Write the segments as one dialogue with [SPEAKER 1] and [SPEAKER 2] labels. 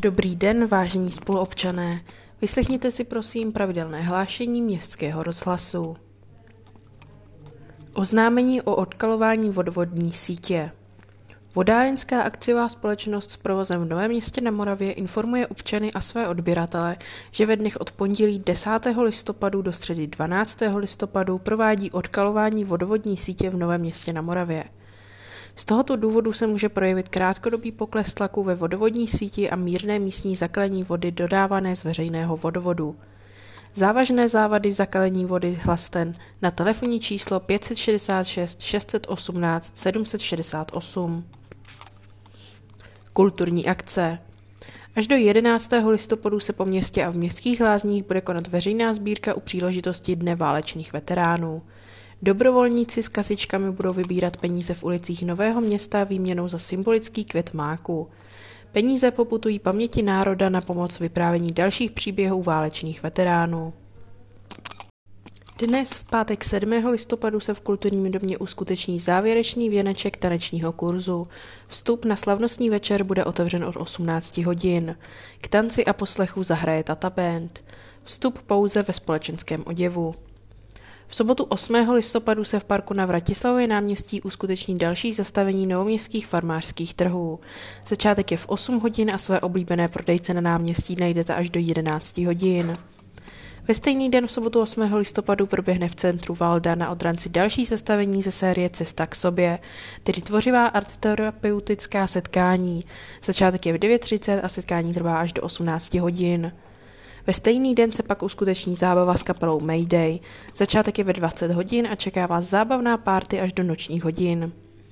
[SPEAKER 1] Dobrý den, vážení spoluobčané. Vyslechněte si prosím pravidelné hlášení Městského rozhlasu. Oznámení o odkalování vodovodní sítě. Vodárenská akciová společnost s provozem v Novém Městě na Moravě informuje občany a své odběratele, že ve dnech od pondělí 10. listopadu do středy 12. listopadu provádí odkalování vodovodní sítě v Novém Městě na Moravě. Z tohoto důvodu se může projevit krátkodobý pokles tlaku ve vodovodní síti a mírné místní zakalení vody dodávané z veřejného vodovodu. Závažné závady v zakalení vody hlaste na telefonní číslo 566 618 768. Kulturní akce. Až do 11. listopadu se po městě a v městských lázních bude konat veřejná sbírka u příležitosti Dne válečných veteránů. Dobrovolníci s kasičkami budou vybírat peníze v ulicích Nového Města výměnou za symbolický květ máku. Peníze poputují paměti národa na pomoc vyprávění dalších příběhů válečných veteránů. Dnes v pátek 7. listopadu se v Kulturním domě uskuteční závěrečný věneček tanečního kurzu. Vstup na slavnostní večer bude otevřen od 18 hodin. K tanci a poslechu zahraje Tata Band. Vstup pouze ve společenském oděvu. V sobotu 8. listopadu se v parku na Vratislavově náměstí uskuteční další zastavení novoměstských farmářských trhů. Začátek je v 8 hodin a své oblíbené prodejce na náměstí najdete až do 11 hodin. Ve stejný den v sobotu 8. listopadu proběhne v centru Valda na Odranci další zastavení ze série Cesta k sobě, tedy tvořivá arteterapeutická setkání. Začátek je v 9:30 a setkání trvá až do 18 hodin. Ve stejný den se pak uskuteční zábava s kapelou Mayday. Začátek je ve 20 hodin a čeká vás zábavná párty až do nočních hodin.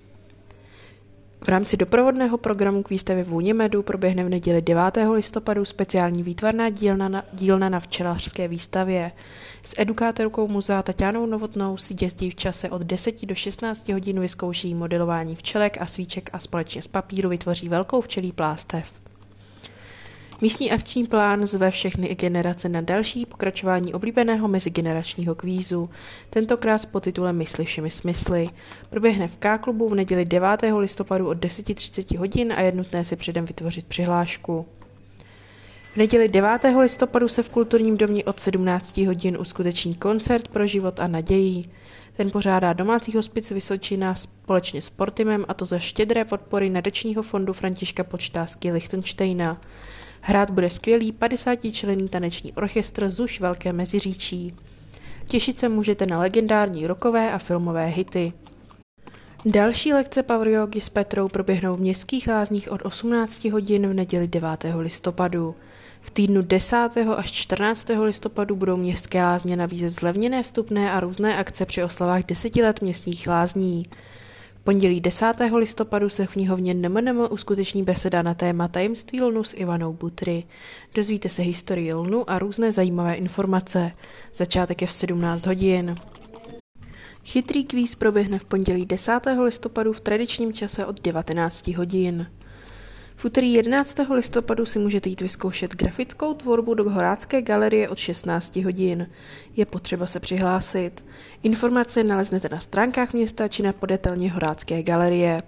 [SPEAKER 1] V rámci doprovodného programu k výstavě Vůně medu proběhne v neděli 9. listopadu speciální výtvarná dílna na včelařské výstavě. S edukátorkou muzea Taťánou Novotnou si děti v čase od 10 do 16 hodin vyzkouší modelování včelek a svíček a společně z papíru vytvoří velkou včelí plástev. Místní akční plán zve všechny generace na další pokračování oblíbeného mezigeneračního kvízu, tentokrát s podtitulem Mysli všemi smysly. Proběhne v K-klubu v neděli 9. listopadu od 10:30 hodin a je nutné si předem vytvořit přihlášku. V neděli 9. listopadu se v Kulturním domě od 17 hodin uskuteční koncert pro život a naději. Ten pořádá domácí hospic Vysočina společně s Portimem, a to za štědré podpory nadačního fondu Františka Počtásky Lichtenštejna. Hrát bude skvělý 50členný taneční orchestr ZUŠ Velké Meziříčí. Těšit se můžete na legendární rockové a filmové hity. Další lekce Power Yogi s Petrou proběhnou v Městských lázních od 18 hodin v neděli 9. listopadu. V týdnu 10. až 14. listopadu budou Městské lázně nabízet zlevněné vstupné a různé akce při oslavách 10 let Městských lázní. V pondělí 10. listopadu se v knihovně NMNM uskuteční beseda na téma Tajemství lnu s Ivanou Butry. Dozvíte se historii lnu a různé zajímavé informace. Začátek je v 17 hodin. Chytrý kvíz proběhne v pondělí 10. listopadu v tradičním čase od 19 hodin. V úterý 11. listopadu si můžete jít vyzkoušet grafickou tvorbu do Horácké galerie od 16 hodin. Je potřeba se přihlásit. Informace naleznete na stránkách města či na podatelně Horácké galerie.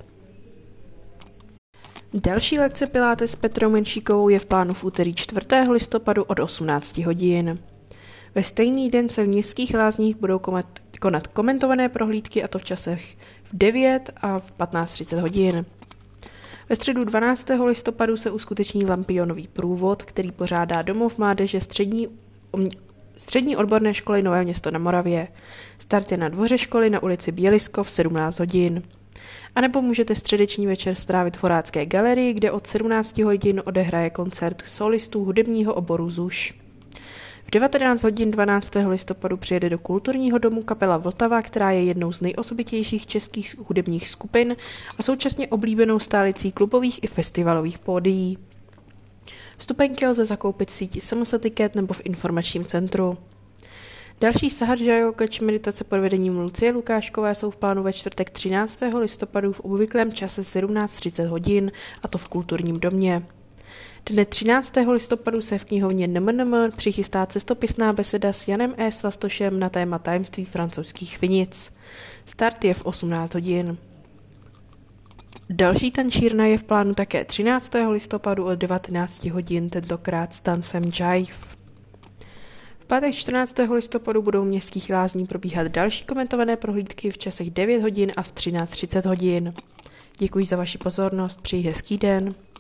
[SPEAKER 1] Další lekce Pilates s Petrou Menšíkovou je v plánu v úterý 4. listopadu od 18 hodin. Ve stejný den se v Městských lázních budou konat komentované prohlídky, a to v časech v 9 a v 15:30 hodin. Ve středu 12. listopadu se uskuteční lampionový průvod, který pořádá Domov mládeže střední odborné školy Nové Město na Moravě. Start je na dvoře školy na ulici Bělisko v 17 hodin. A nebo můžete středeční večer strávit v Horácké galerii, kde od 17 hodin odehraje koncert solistů hudebního oboru ZUŠ. V 19 hodin 12. listopadu přijede do Kulturního domu kapela Vltava, která je jednou z nejosobitějších českých hudebních skupin a současně oblíbenou stálicí klubových i festivalových pódií. Vstupenky lze zakoupit v síti Samosa Ticket nebo v informačním centru. Další Sahaja Yoga či meditace pod vedením Lucie Lukáškové jsou v plánu ve čtvrtek 13. listopadu v obvyklém čase 17:30 hodin, a to v Kulturním domě. Dne 13. listopadu se v knihovně NMNM přichystá cestopisná beseda s Janem E. Svastošem na téma Tajemství francouzských vinic. Start je v 18 hodin. Další tančírna je v plánu také 13. listopadu od 19 hodin, tentokrát s tancem Jive. V pátek 14. listopadu budou v Městských lázních probíhat další komentované prohlídky v časech 9 hodin a v 13:30 hodin. Děkuji za vaši pozornost, přeji hezký den.